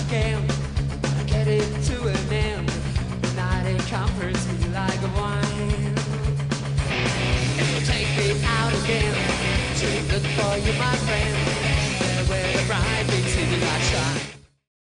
again. I get it to an end. The night it comforts me like a wine. It will take me out again. To look for you, my friend.